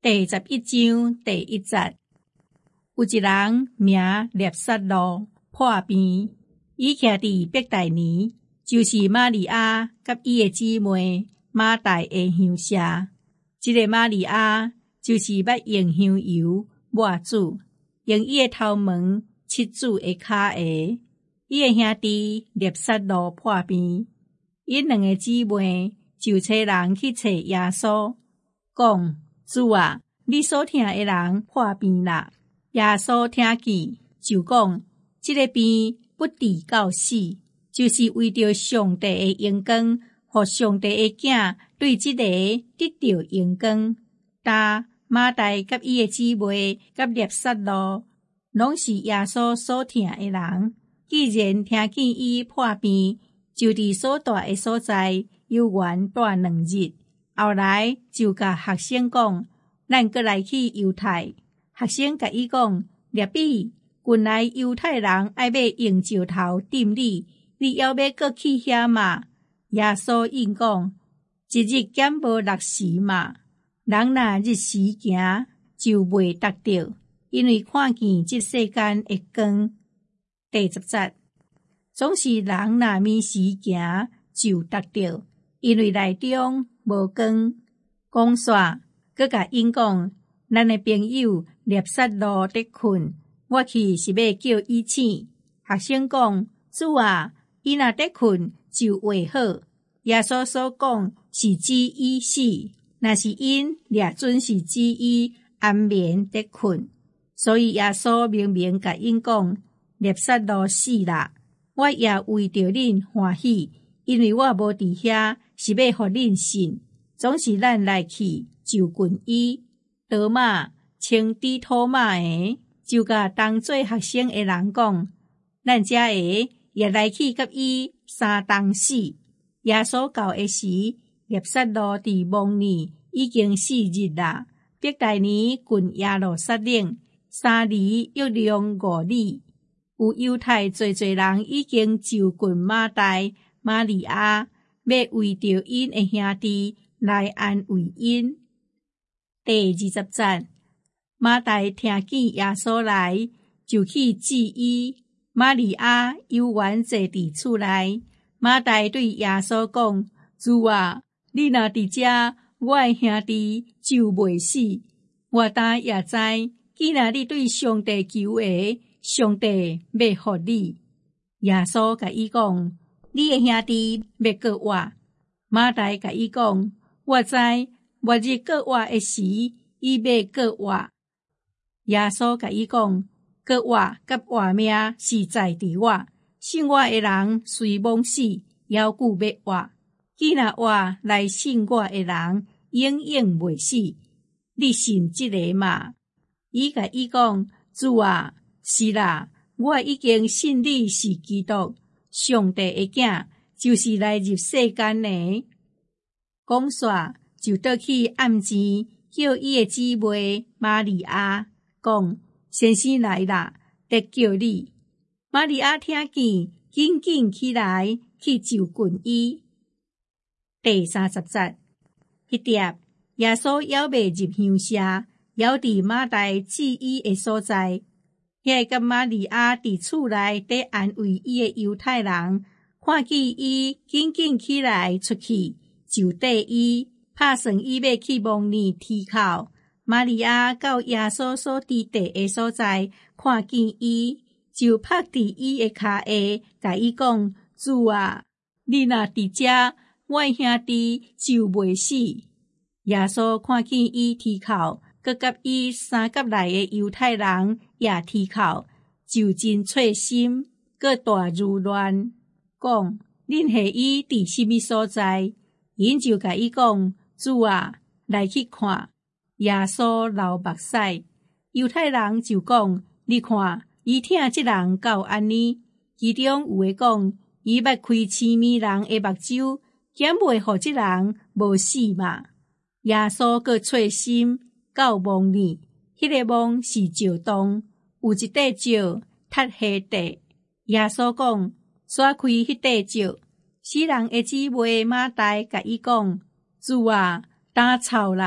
第11章第1節，有一人名列撒羅破病，伊徛佇伯大尼，就是瑪利亞甲伊的姊妹馬大的鄉舍。這個瑪利亞就是捌用香油抹主，用伊的頭毛拭主的腳下。伊的兄弟列撒羅破病，因兩個姊妹就找人去找耶穌，講：主啊，你所疼的人破病啦！耶穌聽見就講：這個病不治到死，就是為着上帝的榮光，和上帝的囝對這個得到榮光。但馬大甲伊的姊妹甲列撒羅，攏是耶穌所疼的人。既然聽見伊破病，就佇所住的所在幽園住2日。後來就甲學生講：咱閣來去猶太。學生甲伊講：列比，近來猶太人愛要用石頭釘你，你還要閣去遐嘛？耶穌應講：一日減無6時嘛。人若日時行，就袂得着，因為看見這世間的光。第10節，總是人若眠時行，就得着，因為內中無光。講煞，閣甲因講：咱的朋友列撒羅在困，我去是要叫伊醒。學生講：主啊，伊若在困，就會好。耶穌所講是指伊死，若是因掠準是指伊安眠在困。所以耶穌明明甲因講：列撒羅死啦，我也為着恁歡喜，因為我無佇遐是要互恁信。總是咱來去就近伊。多馬稱底土馬的，就甲同做學生的人講：咱遮個也來去甲伊相同死。耶穌到的時，列撒羅佇夢裡已經4日啦。伯大尼近耶路撒冷3里約量5里。有猶太濟人已經就近馬大、瑪利亞，要為着因的兄弟來安慰因。第20節，馬大聽見耶穌來，就去接伊。瑪利亞猶原坐佇厝內。馬大對耶穌講：主啊，你若佇遮，我的兄弟就袂死。我當也知，既然你對上帝求的，上帝要互你。耶穌甲伊講：你的兄弟要閣活。馬大甲伊講：我知，末日閣活的時，伊要閣活。耶穌甲伊講：閣活甲活命是在佇我，信我的人雖罔死，猶舊要活。既然活來信我的人，永遠袂死。你信這個嘛？伊甲伊講：主啊，是啦，我已經信你是基督，上帝的囝，就是來入世間的。講煞就倒去暗前，叫伊的姊妹瑪利亞講：先生來啦，得叫你。瑪利亞聽見，緊緊起來去就近伊。第30節，迄碟耶穌猶未入鄉舍，猶佇馬大接伊的所在。遐個瑪利亞佇厝內在安慰伊的猶太人，看見伊緊緊起來出去，就跟伊拍算伊要去墓裡啼哭。瑪利亞到耶穌所佇地的所在，看見伊，就拍佇伊的腳下，甲伊講：主啊，你若佇遮，我的兄弟就袂死。耶穌看見伊啼哭，閣甲伊三甲內的猶太人也啼哭，就真碎心，閣大如亂，講：恁下伊佇什麼所在？因就甲伊講：主啊，來去看。耶穌流目屎，猶太人就講：你看，伊疼這人到安尼。其中有的講：伊捌開痴迷人的目睭，檢袂互這人無死嘛。耶穌閣揣心到夢裡，迄個夢是石洞，有一塊石塌下地。耶穌講：刷開迄塊石。死人的姊妹馬大甲伊講：主啊，擔臭啦！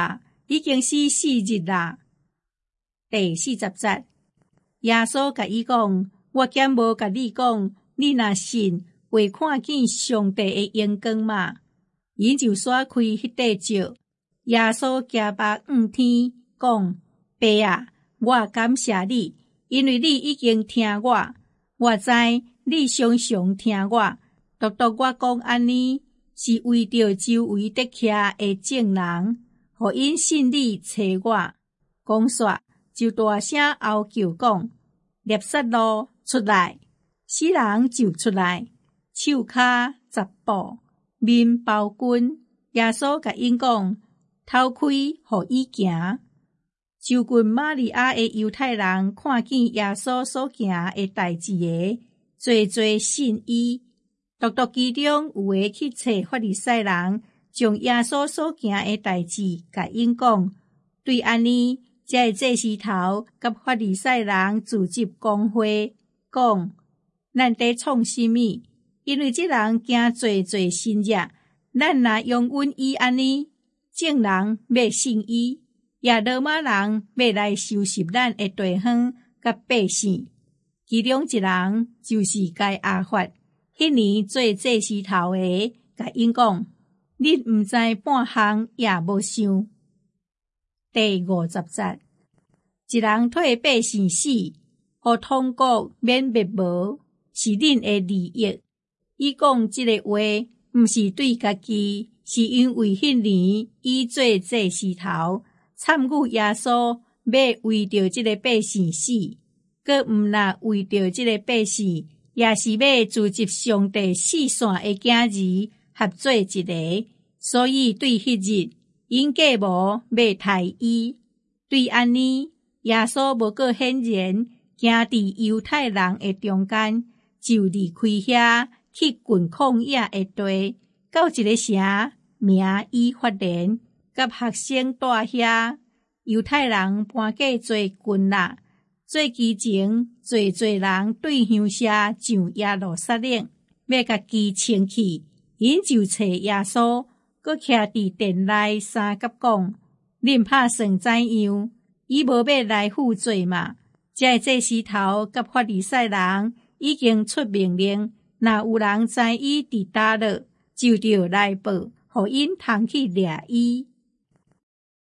已经死4日啦。第40節，耶穌甲伊講：我竟無甲你講，你若信，會看見上帝的榮光嘛？因就甩開迄塊石。耶穌舉目望天，講：爸啊，我感謝你，因為你已經聽我。我知你常常聽我，獨獨我講安尼，是為着周圍得徛的眾人，互因信你找我。講煞就大聲嚎叫講：納撒路出來！死人就出來，手骹十步，面包筋。耶穌甲因講：頭開，互伊行。就近瑪利亞的猶太人看見耶穌所行的代志個，濟信伊。獨獨其中有個去找法利賽人，將耶穌所行的代志甲因講。對安尼，這祭司頭甲法利賽人組織公會，講：咱在創什麼？因為這人行濟神蹟，咱若容允伊安尼，眾人要信伊。也羅馬人要來收拾咱的地方甲百姓，其中一人就是該亞法，迄年做祭司頭的，甲因講：恁毋知半項也無想。第50節，一人替百姓死，互通國免滅亡，是恁的利益。伊講這個話，毋是對家己，是因為迄年伊做祭司頭。參與耶穌要為着這個百姓死，閣毋若為着這個百姓，也是要組織上帝4線的囝兒合做一個。所以對迄日，因計謀要殺伊。對安尼，耶穌無閣顯然行佇猶太人的中間，就離開遐去近曠野的地，到一個城名以法蓮。甲學生住遐，猶太人搬過做群啦。做期前，濟人對鄉舍上耶路撒冷，要甲其請去，因就找耶穌，閣徛佇殿內三甲講：恁拍算怎樣？伊無要來負罪嘛？這祭司頭甲法利賽人已經出命令，若有人知伊佇叨落，就着來報，互因通去掠伊。